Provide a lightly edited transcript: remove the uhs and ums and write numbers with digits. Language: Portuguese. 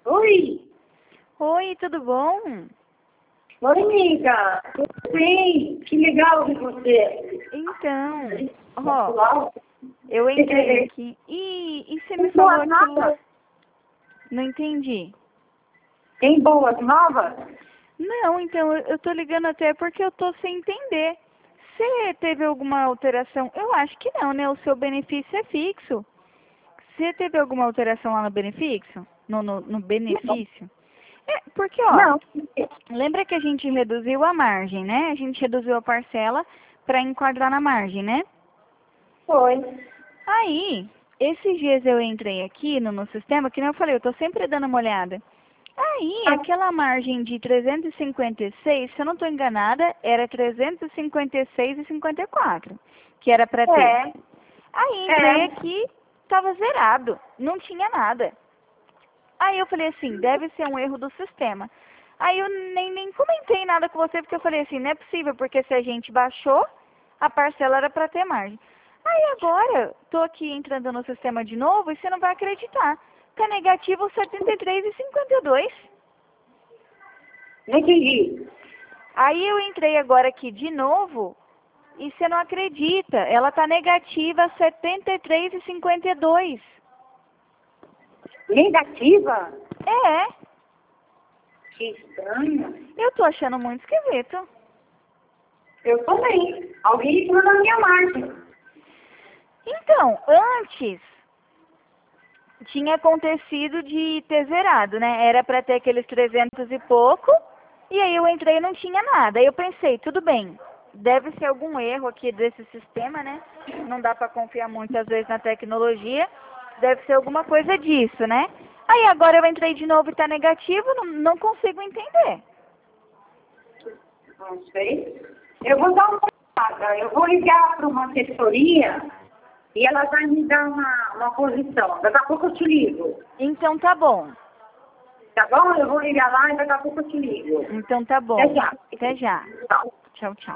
Oi! Oi, tudo bom? Oi, amiga! Tudo bem? Que legal ver você! Então, ó, eu entrei aqui. E você me Tem falou boas novas? aquilo. Não entendi. Tem boas novas? Não, então, eu tô ligando até porque eu tô sem entender. Você teve alguma alteração? Eu acho que não, né? O seu benefício é fixo. Você teve alguma alteração lá no benefício? No benefício? É, porque, ó, Não. lembra que a gente reduziu a margem, né? A gente reduziu a parcela para enquadrar na margem, né? Foi. Aí, esses dias eu entrei aqui no sistema, que nem eu falei, eu tô sempre dando uma olhada. Aí, aquela margem de 356, se eu não estou enganada, era 356,54, que era para ter. É. Aí, entrei aqui, tava zerado, não tinha nada. Aí eu falei assim, deve ser um erro do sistema. Aí eu nem comentei nada com você, porque eu falei assim, não é possível, porque se a gente baixou, a parcela era para ter margem. Aí agora, tô aqui entrando no sistema de novo e você não vai acreditar. Tá negativo 73,52. Não entendi. Aí eu entrei agora aqui de novo e você não acredita, ela tá negativa 73,52. Negativa? É, Que estranho. eu tô achando muito esquisito. Eu também. Alguém entrou na minha margem. Então, antes tinha acontecido de ter zerado, né? Era para ter aqueles 300 e pouco, e aí eu entrei e não tinha nada. Aí eu pensei, tudo bem, deve ser algum erro aqui desse sistema, né? Não dá para confiar muito às vezes na tecnologia, deve ser alguma coisa disso, né? Aí agora eu entrei de novo e tá negativo, não consigo entender. Não sei. Eu vou dar uma olhada. Eu vou ligar para uma assessoria e ela vai me dar uma posição. Daqui a pouco eu te ligo. Então tá bom. Tá bom? Eu vou ligar lá e daqui a pouco eu te ligo. Então tá bom. Até já. Até já. Tchau. Tchau, tchau.